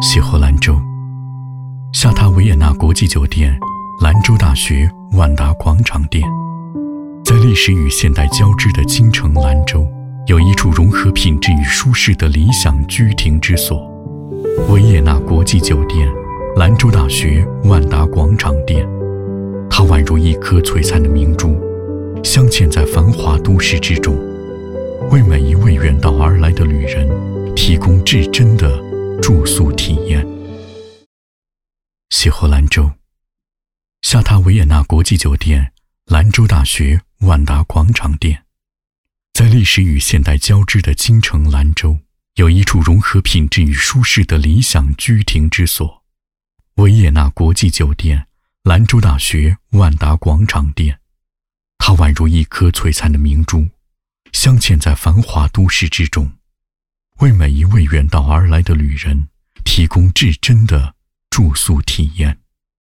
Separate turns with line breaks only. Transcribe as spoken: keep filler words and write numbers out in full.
邂逅兰州，下榻维也纳国际酒店兰州大学万达广场店。在历史与现代交织的京城兰州，有一处融合品质与舒适的理想居停之所——维也纳国际酒店兰州大学万达广场店。它宛如一颗璀璨的明珠，镶嵌在繁华都市之中，为每一位远道而来的旅人提供至真的住宿体验。邂逅兰州，下榻维也纳国际酒店兰州大学万达广场店。在历史与现代交织的京城兰州，有一处融合品质与舒适的理想居停之所——维也纳国际酒店兰州大学万达广场店。它宛如一颗璀璨的明珠，镶嵌在繁华都市之中，为每一位远道而来的旅人提供至真的住宿体验。